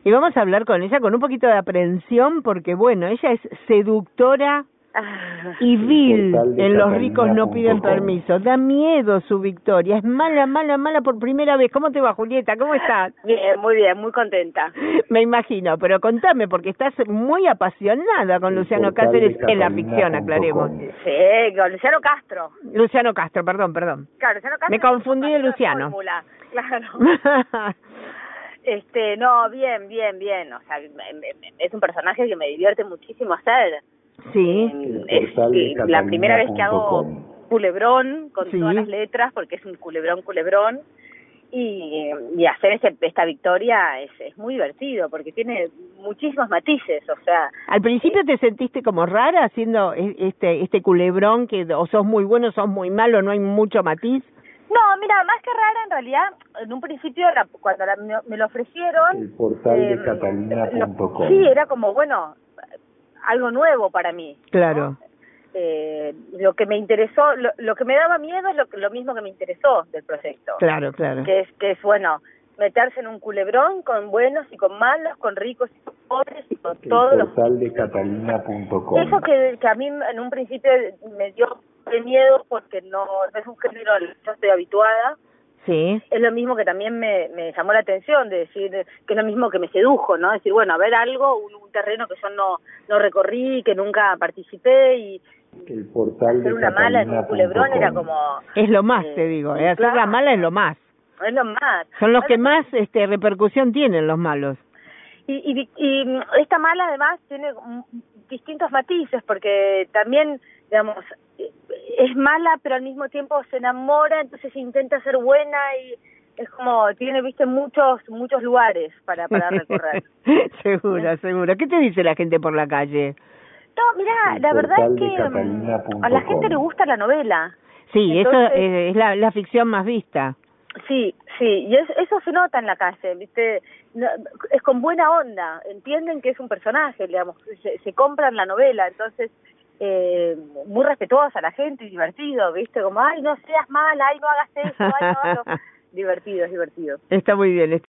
Y vamos a hablar con ella con un poquito de aprensión porque, bueno, ella es seductora y vil. En Los ricos no piden permiso. Da miedo su victoria. Es mala, mala, mala por primera vez. ¿Cómo te va, Julieta? ¿Cómo estás? Bien, muy contenta. Me imagino, pero contame, porque estás muy apasionada con Luciano Cáceres en la ficción, aclaremos. Sí, con Luciano Castro. Luciano Castro, perdón. Claro, Luciano Castro. Me confundí de Luciano. Fórmula, claro. No, bien. O sea, es un personaje que me divierte muchísimo hacer. Sí. Es la primera vez que hago culebrón con todas las letras, porque es un culebrón. Y hacer esta victoria es muy divertido, porque tiene muchísimos matices, o sea... ¿Al principio te sentiste como rara haciendo este culebrón, que o sos muy bueno, sos muy malo, no hay mucho matiz? No, mira, más que rara, en realidad, en un principio, cuando me lo ofrecieron... El portal de Catalina.com. Sí, era como, bueno, algo nuevo para mí. Claro. ¿No? Lo que me interesó, lo que me daba miedo es lo mismo que me interesó del proyecto. Claro. Que es bueno, meterse en un culebrón con buenos y con malos, con ricos y con pobres y con todos los... El portal de Catalina.com. Eso que a mí en un principio me dio de miedo porque no es un género al que yo estoy habituada. Sí. Es lo mismo que también me llamó la atención, de decir, que es lo mismo que me sedujo, ¿no? Decir, bueno, a ver algo, un terreno que yo no recorrí, que nunca participé y el portal hacer una mala en un culebrón era como... Es lo más, te digo, hacer claro, la mala es lo más. Es lo más. Son los que más repercusión tienen, los malos. Y esta mala además tiene distintos matices, porque también, digamos, es mala, pero al mismo tiempo se enamora, entonces intenta ser buena y es como, tiene, viste, muchos lugares para recorrer. Seguro. ¿Qué te dice la gente por la calle? No, mirá, la verdad es que a la gente le gusta la novela. Sí, entonces, eso es la ficción más vista. Sí, y eso se nota en la calle, ¿viste? Es con buena onda, entienden que es un personaje, digamos, se compran la novela, entonces muy respetuosa la gente y divertido, ¿viste? Como, ay, no seas mala, ay, no hagas eso, ay, no hagas... Divertido. Está muy bien.